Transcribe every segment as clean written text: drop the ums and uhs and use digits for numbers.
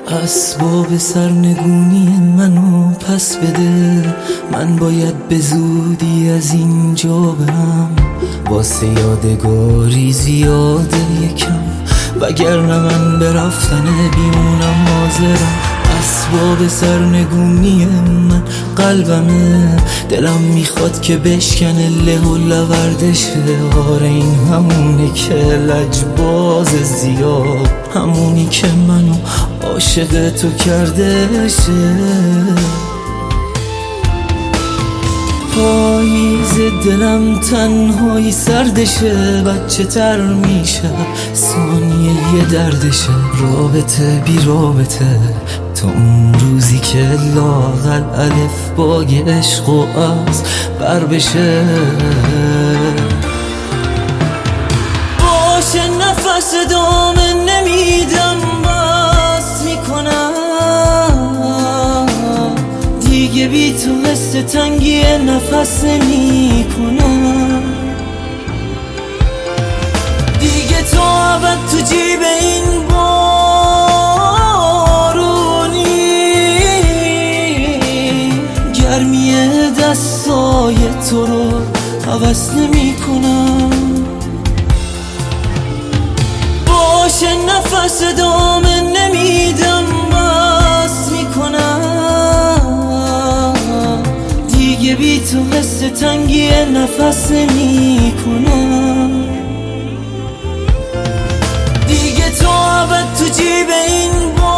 اسباب سرنگونی منو پس بده، من باید به زودی از اینجا برم. واسه یادگاری زیاده یکم، وگرنه من به رفتن بیمونم حاضرم. اسباب سرنگونی من قلبمه، دلم میخواد که بشکنه له و لوردشه. آره این همونه که لجباز زیاد، همونی که منو عاشق تو کردشه. پاییز دلم تنهایی سردشه، بچه تر میشه ثانیه یه دردشه. رابطه بی رابطه تا اون روزی که لااقل الف با عشق و از بر بشه. باشه نفس دامه نمیدم، بس میکنم دیگه بی تو حس تنگی نفس نمیکنم. دیگه تو ابد تو جیب این گرمی دستای تو رو حوض نمی کنم. باشه نفس دامه نمیدم، بس میکنم دیگه بی تو حس تنگی نفس نمی کنم. دیگه تو ابد تو جیب این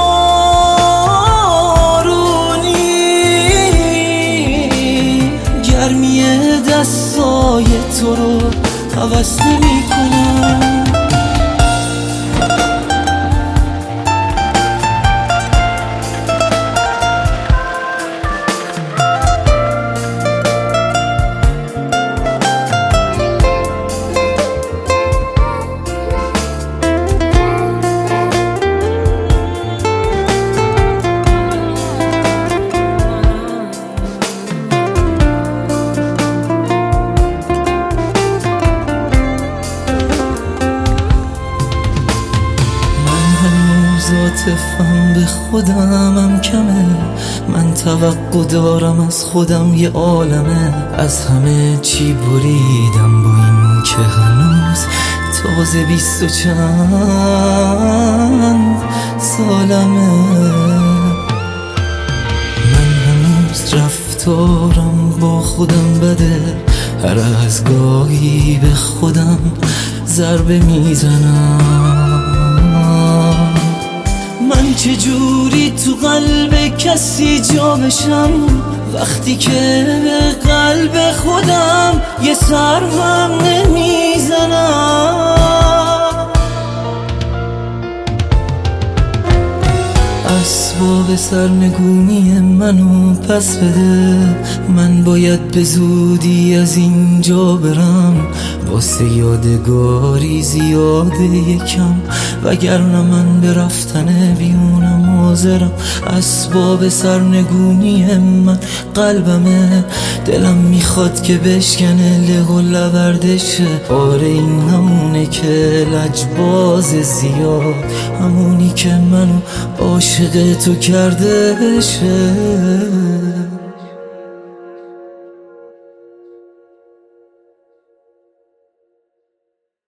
گرمی دستای تو رو حوض نمی کنم. عاطفم به خودمم کمه، من توقع دارم از خودم یه عالمه. از همه چی بریدم با این که هنوز تازه 20 و چند سالمه. من هنوز رفتارم با خودم بده، هر از گاهی به خودم ضربه میزنم. من چجوری تو قلب کسی جا بشم وقتی که قلب خودم یه سر هم نمیزنم. اسباب سرنگونی منو پس بده، من باید به زودی از اینجا برم. واسه یادگاری زیاده یکم، وگرنه من به رفتن بیونم حاضرم. اسباب سرنگونی من قلبمه، دلم میخواد که بشکنه له و لوردشه. آره این همونه که لجباز زیاد، همونی که منو عاشق تو کردشه.